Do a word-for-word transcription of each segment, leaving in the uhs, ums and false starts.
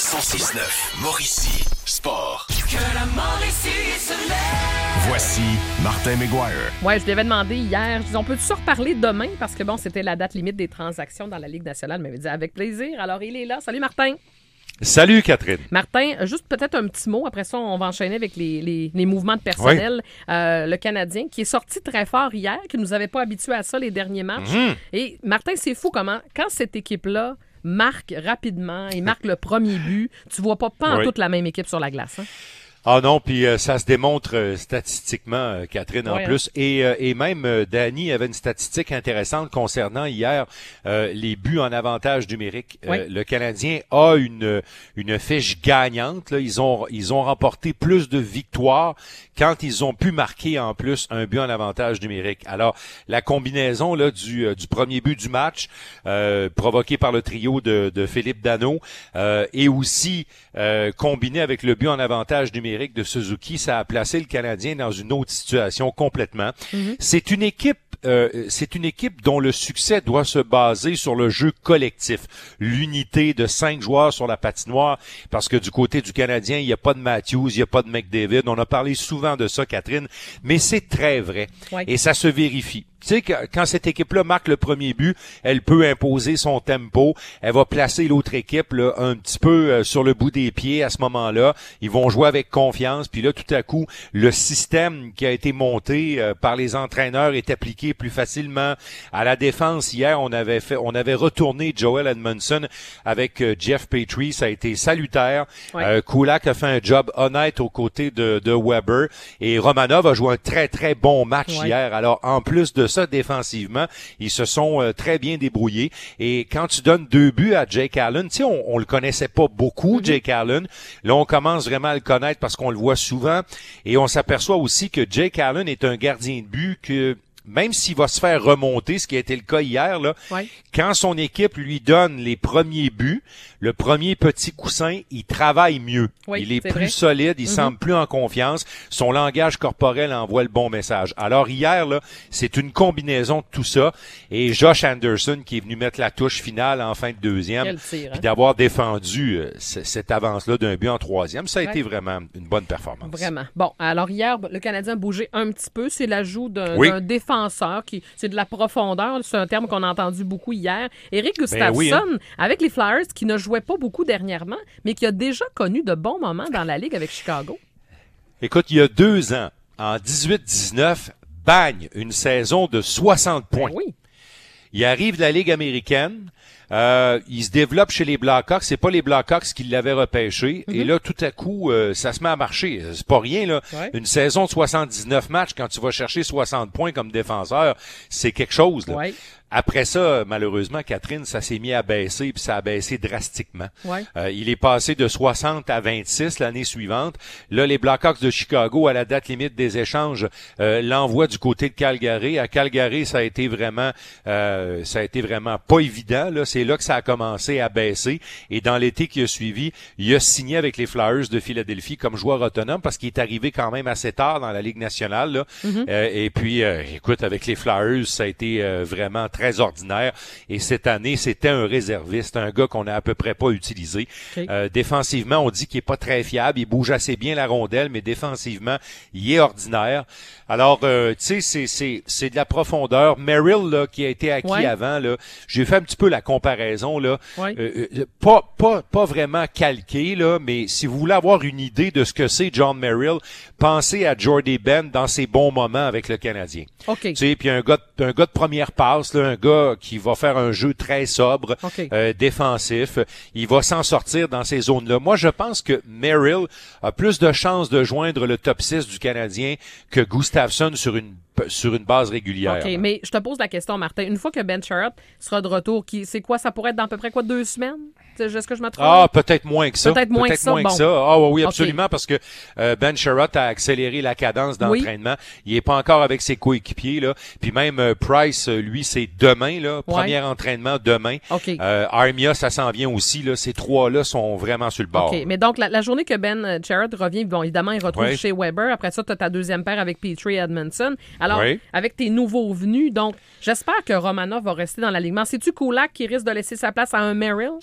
cent six neuf, Mauricie, sport. Que la Mauricie se lève. Voici Martin McGuire. Ouais, je lui avais demandé hier, je dis, on peut-tu se reparler demain? Parce que bon, c'était la date limite des transactions dans la Ligue nationale. Il m'avait dit avec plaisir. Alors, il est là. Salut, Martin. Salut, Catherine. Martin, juste peut-être un petit mot. Après ça, on va enchaîner avec les, les, les mouvements de personnel. Oui. Euh, le Canadien, qui est sorti très fort hier, qui ne nous avait pas habitués à ça les derniers matchs. Mm-hmm. Et Martin, c'est fou comment, quand cette équipe-là marque rapidement et marque le premier but, tu vois pas pas en oui. toute la même équipe sur la glace. Hein? Ah non, puis euh, ça se démontre euh, statistiquement, euh, Catherine, en ouais, plus. Hein. Et, euh, et même, euh, Danny avait une statistique intéressante concernant hier euh, les buts en avantage numérique. Euh, ouais. Le Canadien a une une fiche gagnante. Là. Ils ont ils ont remporté plus de victoires quand ils ont pu marquer en plus un but en avantage numérique. Alors, la combinaison là du euh, du premier but du match, euh, provoqué par le trio de, de Philippe Danault, euh, et aussi euh, combiné avec le but en avantage numérique de Suzuki, ça a placé le Canadien dans une autre situation complètement. Mm-hmm. C'est une équipe Euh, c'est une équipe dont le succès doit se baser sur le jeu collectif, l'unité de cinq joueurs sur la patinoire, parce que du côté du Canadien, il n'y a pas de Matthews, il n'y a pas de McDavid. On a parlé souvent de ça, Catherine, mais c'est très vrai. Ouais. Et ça se vérifie. Tu sais, quand cette équipe-là marque le premier but, elle peut imposer son tempo. Elle va placer l'autre équipe là, un petit peu sur le bout des pieds à ce moment-là. Ils vont jouer avec confiance. Puis là, tout à coup, le système qui a été monté euh, par les entraîneurs est appliqué plus facilement. À la défense, hier, on avait fait, on avait retourné Joel Edmondson avec euh, Jeff Petrie. Ça a été salutaire. Ouais. Euh, Kulak a fait un job honnête aux côtés de, de Weber. Et Romanov a joué un très, très bon match ouais. hier. Alors, en plus de ça, défensivement, ils se sont euh, très bien débrouillés. Et quand tu donnes deux buts à Jake Allen, tu sais, on, on le connaissait pas beaucoup, mm-hmm. Jake Allen. Là, on commence vraiment à le connaître parce qu'on le voit souvent. Et on s'aperçoit aussi que Jake Allen est un gardien de but que même s'il va se faire remonter, ce qui a été le cas hier, là, ouais. quand son équipe lui donne les premiers buts, le premier petit coussin, il travaille mieux. Oui, il est, est plus vrai. solide, il mm-hmm. semble plus en confiance. Son langage corporel envoie le bon message. Alors hier, là, c'est une combinaison de tout ça. Et Josh Anderson qui est venu mettre la touche finale en fin de deuxième, puis hein? d'avoir défendu euh, c- cette avance-là d'un but en troisième, ça a ouais. été vraiment une bonne performance. Vraiment. Bon, alors hier, le Canadien a bougé un petit peu. C'est l'ajout d'un, oui. d'un défenseur qui, c'est de la profondeur. C'est un terme qu'on a entendu beaucoup hier. Éric Gustafsson, ben oui, hein? avec les Flyers, qui ne jouait pas beaucoup dernièrement, mais qui a déjà connu de bons moments dans la Ligue avec Chicago. Écoute, il y a deux ans, en dix-huit dix-neuf, bagne, une saison de soixante points. Ben oui. Il arrive de la Ligue américaine. Euh, il se développe chez les Blackhawks. C'est pas les Blackhawks qui l'avaient repêché. Mm-hmm. Et là, tout à coup, euh, ça se met à marcher. C'est pas rien, là. Ouais. Une saison de soixante-dix-neuf matchs, quand tu vas chercher soixante points comme défenseur, c'est quelque chose, là. Ouais. Après ça, malheureusement, Catherine, ça s'est mis à baisser, puis ça a baissé drastiquement. Ouais. Euh, il est passé de soixante à vingt-six l'année suivante. Là, les Blackhawks de Chicago, à la date limite des échanges, euh, l'envoient du côté de Calgary. À Calgary, ça a été vraiment, euh, ça a été vraiment pas évident. Là, c'est là que ça a commencé à baisser. Et dans l'été qui a suivi, il a signé avec les Flyers de Philadelphie comme joueur autonome parce qu'il est arrivé quand même assez tard dans la Ligue nationale. Là. Mm-hmm. Euh, et puis, euh, écoute, avec les Flyers, ça a été euh, vraiment très très ordinaire. Et cette année, c'était un réserviste, un gars qu'on a à peu près pas utilisé. Okay. Euh, défensivement, on dit qu'il est pas très fiable. Il bouge assez bien la rondelle, mais défensivement, il est ordinaire. Alors, euh, tu sais, c'est, c'est, c'est de la profondeur. Merrill, là, qui a été acquis ouais. avant, là, j'ai fait un petit peu la comparaison, là. Ouais. Euh, euh, pas, pas, pas vraiment calqué, là, mais si vous voulez avoir une idée de ce que c'est John Merrill, pensez à Jordy Ben dans ses bons moments avec le Canadien. Okay. Tu sais, puis un gars, un gars de première passe, là, un gars qui va faire un jeu très sobre, okay. euh, défensif. Il va s'en sortir dans ces zones-là. Moi, je pense que Merrill a plus de chances de joindre le top six du Canadien que Gustafsson sur une sur une base régulière. OK, mais je te pose la question, Martin. Une fois que Ben Sherratt sera de retour, qui, c'est quoi? Ça pourrait être dans à peu près quoi, deux semaines? Est-ce que je me trompe? Ah, peut-être moins que ça. Peut-être moins peut-être que ça. Moins bon. que ça. Ah oui, absolument, okay. parce que euh, Ben Sherratt a accéléré la cadence d'entraînement. Oui. Il est pas encore avec ses coéquipiers, là. Puis même euh, Price, lui, c'est demain, là. Ouais. Premier entraînement demain. Okay. Euh, Armia, ça s'en vient aussi, là. Ces trois-là sont vraiment sur le bord. OK, mais donc, la, la journée que Ben Sherratt revient, bon, évidemment, il retrouve oui. chez Weber. Après ça, tu as ta deuxième paire avec Petrie et Edmondson. Alors, oui. avec tes nouveaux venus, donc, j'espère que Romanov va rester dans l'alignement. C'est-tu Kulak qui risque de laisser sa place à un Merrill? C'est-tu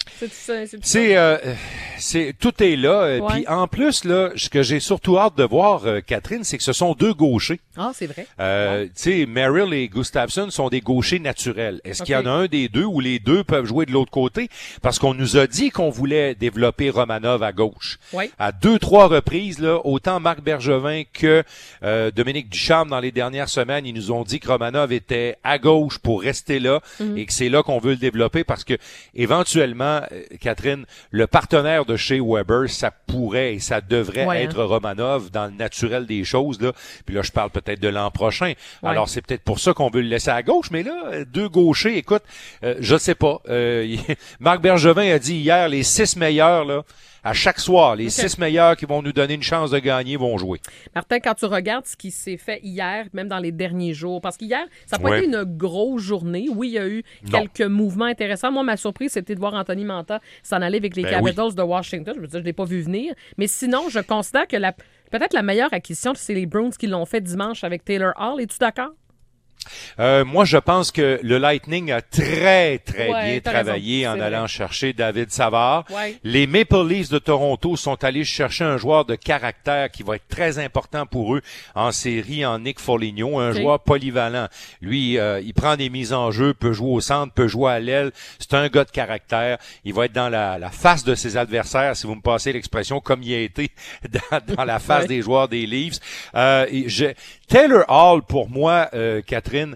c'est, c'est, c'est, euh, c'est tout est là. euh, Ouais. Puis en plus là, ce que j'ai surtout hâte de voir, euh, Catherine, c'est que ce sont deux gauchers. Ah, c'est vrai. Euh, Tu sais, Merrill et Gustafsson sont des gauchers naturels. Est-ce Ok. qu'il y en a un des deux ou les deux peuvent jouer de l'autre côté? Parce qu'on nous a dit qu'on voulait développer Romanov à gauche. Oui. À deux, trois reprises, là, autant Marc Bergevin que euh, Dominique Ducharme, dans les dernières semaines, ils nous ont dit que Romanov était à gauche pour rester là Mhm. et que c'est là qu'on veut le développer parce que éventuellement, euh, Catherine, le partenaire de chez Weber, ça pourrait et ça devrait Ouais, être Romanov dans le naturel des choses, là. Puis là, je parle peut-être de l'an prochain. Ouais. Alors, c'est peut-être pour ça qu'on veut le laisser à gauche, mais là, euh, deux gauchers, écoute, euh, je sais pas. Euh, il- Marc Bergevin a dit hier, les six meilleurs, là, à chaque soir, les Ok. six meilleurs qui vont nous donner une chance de gagner vont jouer. Martin, quand tu regardes ce qui s'est fait hier, même dans les derniers jours, parce qu'hier, ça n'a pas Ouais. été une grosse journée. Oui, il y a eu Non. quelques mouvements intéressants. Moi, ma surprise, c'était de voir Anthony Manta s'en aller avec les Ben oui. Capitals de Washington. Je veux dire, je ne l'ai pas vu venir. Mais sinon, je considère que la, peut-être la meilleure acquisition, c'est les Bruins qui l'ont fait dimanche avec Taylor Hall. Es-tu d'accord? Euh, moi, je pense que le Lightning a très, très Ouais, bien t'as travaillé raison, en c'est allant vrai. chercher David Savard. Ouais. Les Maple Leafs de Toronto sont allés chercher un joueur de caractère qui va être très important pour eux en série, en Nick Foligno, un Ok. joueur polyvalent. Lui, euh, il prend des mises en jeu, peut jouer au centre, peut jouer à l'aile. C'est un gars de caractère. Il va être dans la, la face de ses adversaires, si vous me passez l'expression, comme il a été dans, dans la face Ouais. des joueurs des Leafs. Euh, et je, Taylor Hall, pour moi, euh, Catherine,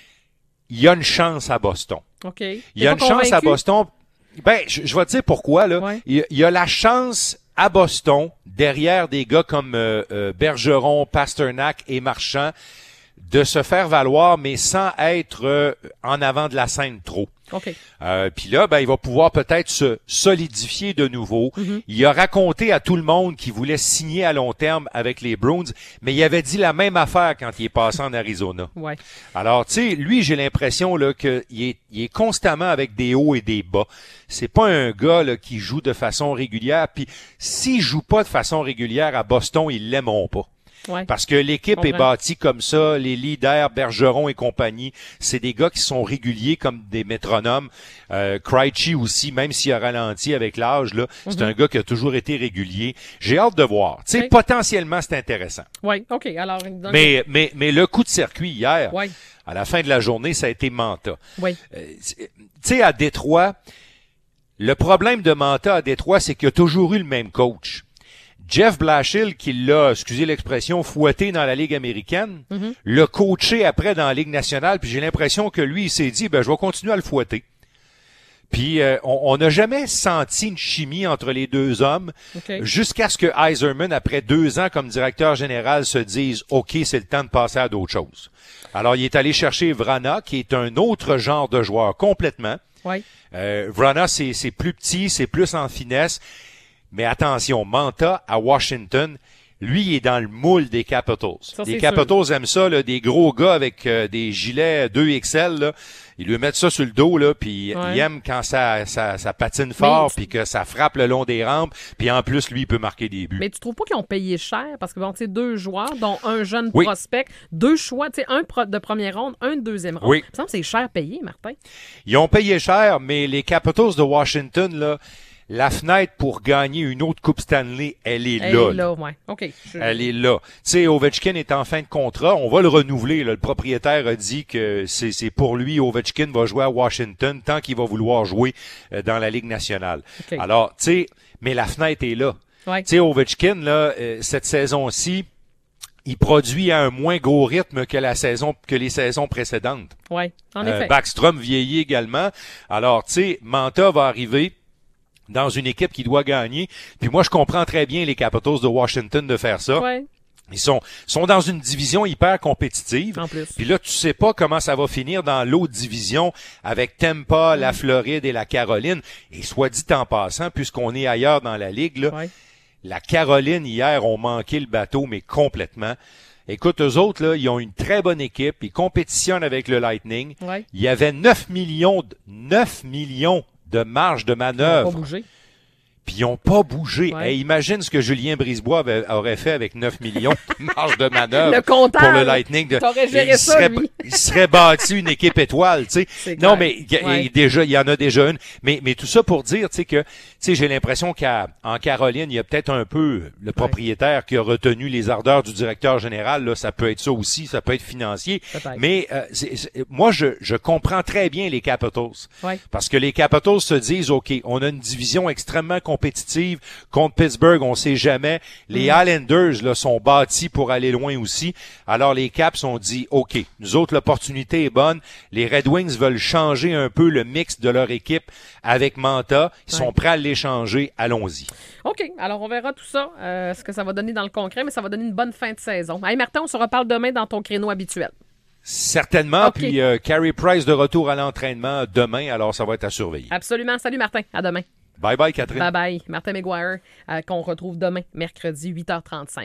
il y a une chance à Boston. OK. Il y a une T'es pas chance à convaincu? Boston. Ben, je, je vais te dire pourquoi, là. Ouais. Il, y a- il y a la chance à Boston, derrière des gars comme euh, euh, Bergeron, Pasternak et Marchand, de se faire valoir, mais sans être euh, en avant de la scène trop. OK. Euh, Puis là, ben, il va pouvoir peut-être se solidifier de nouveau. Mhm. Il a raconté à tout le monde qu'il voulait signer à long terme avec les Bruins, mais il avait dit la même affaire quand il est passé en Arizona. Ouais. Alors, tu sais, lui, j'ai l'impression là qu'il est, il est constamment avec des hauts et des bas. C'est pas un gars là, qui joue de façon régulière. Puis, s'il joue pas de façon régulière à Boston, ils l'aimeront pas. Ouais. Parce que l'équipe est Comprends. bâtie comme ça, les leaders, Bergeron et compagnie, c'est des gars qui sont réguliers comme des métronomes. Euh, Krejci aussi, même s'il a ralenti avec l'âge, là, c'est un gars qui a toujours été régulier. J'ai hâte de voir. Tu sais, Ok. potentiellement, c'est intéressant. Ouais. OK. Alors, donc- Mais, mais, mais le coup de circuit hier, Ouais. à la fin de la journée, ça a été Manta. Ouais. Euh, tu sais, à Détroit, le problème de Manta à Détroit, c'est qu'il y a toujours eu le même coach. Jeff Blashill, qui l'a, excusez l'expression, fouetté dans la Ligue américaine, Mhm. l'a coaché après dans la Ligue nationale, puis j'ai l'impression que lui, il s'est dit, ben, je vais continuer à le fouetter. Puis euh, on on n'a jamais senti une chimie entre les deux hommes OK. jusqu'à ce que Yzerman, après deux ans comme directeur général, se dise « OK, c'est le temps de passer à d'autres choses ». Alors, il est allé chercher Vrana, qui est un autre genre de joueur complètement. Ouais. Euh, Vrana, c'est c'est plus petit, c'est plus en finesse. Mais attention, Manta, à Washington, lui, il est dans le moule des Capitals. Ça, les c'est Capitals aiment ça, là, des gros gars avec euh, des gilets deux X L, là. Ils lui mettent ça sur le dos, là, puis Ouais. ils aiment quand ça, ça, ça patine fort, Mais- puis que ça frappe le long des rampes, puis en plus, lui, il peut marquer des buts. Mais tu trouves pas qu'ils ont payé cher? Parce que, bon, tu sais, deux joueurs, dont un jeune Oui. prospect, deux choix, tu sais, un pro- de première ronde, un de deuxième ronde. Oui. Il me semble que c'est cher payé, Martin. Ils ont payé cher, mais les Capitals de Washington, là, la fenêtre pour gagner une autre Coupe Stanley, elle est Elle là. est là, ouais. OK. Je- Elle est là. Tu sais, Ovechkin est en fin de contrat. On va le renouveler. Là. Le propriétaire a dit que c'est, c'est pour lui. Ovechkin va jouer à Washington tant qu'il va vouloir jouer euh, dans la Ligue nationale. OK. Alors, tu sais, mais la fenêtre est là. Ouais. Tu sais, Ovechkin, là, euh, cette saison-ci, il produit à un moins gros rythme que la saison, que les saisons précédentes. Ouais. En Euh, effet. Backstrom vieillit également. Alors, tu sais, Manta va arriver dans une équipe qui doit gagner. Puis moi, je comprends très bien les Capitals de Washington de faire ça. Ouais. Ils sont, sont dans une division hyper compétitive. En plus. Puis là, tu sais pas comment ça va finir dans l'autre division avec Tampa, la Floride et la Caroline. Et soit dit en passant, puisqu'on est ailleurs dans la ligue, là, Ouais. la Caroline, hier, ont manqué le bateau, mais complètement. Écoute, eux autres, là, ils ont une très bonne équipe. Ils compétitionnent avec le Lightning. Ouais. Il y avait neuf millions, de, neuf millions de marge de Ça va manœuvre. pas bouger. puis ils n'ont pas bougé. Ouais. Hey, imagine ce que Julien Brisebois avait, aurait fait avec neuf millions de marge de manœuvre Le comptable, pour le Lightning. De, t'aurais géré il ça, serait, lui. il serait bâti une équipe étoile, tu sais. C'est Non, clair. mais il y, a- Ouais. déjà, il y en a déjà une. Mais, mais tout ça pour dire, tu sais, que, tu sais, j'ai l'impression qu'en Caroline, il y a peut-être un peu le propriétaire qui a retenu les ardeurs du directeur général. Là, ça peut être ça aussi, ça peut être financier. Peut-être. Mais euh, c'est- c'est- moi, je, je comprends très bien les Capitals. Ouais. Parce que les Capitals se disent, OK, on a une division extrêmement compétitive contre Pittsburgh, on sait jamais. Les Mm. Islanders là, sont bâtis pour aller loin aussi. Alors les Caps ont dit, OK, nous autres, l'opportunité est bonne. Les Red Wings veulent changer un peu le mix de leur équipe avec Manta. Ils Ouais. sont prêts à l'échanger. Allons-y. OK. Alors, on verra tout ça, euh, ce que ça va donner dans le concret, mais ça va donner une bonne fin de saison. Hey, Martin, on se reparle demain dans ton créneau habituel. Certainement. OK. Puis euh, Carey Price de retour à l'entraînement demain. Alors ça va être à surveiller. Absolument. Salut, Martin. À demain. Bye bye, Catherine. Bye bye. Martin McGuire, euh, qu'on retrouve demain, mercredi, huit heures trente-cinq.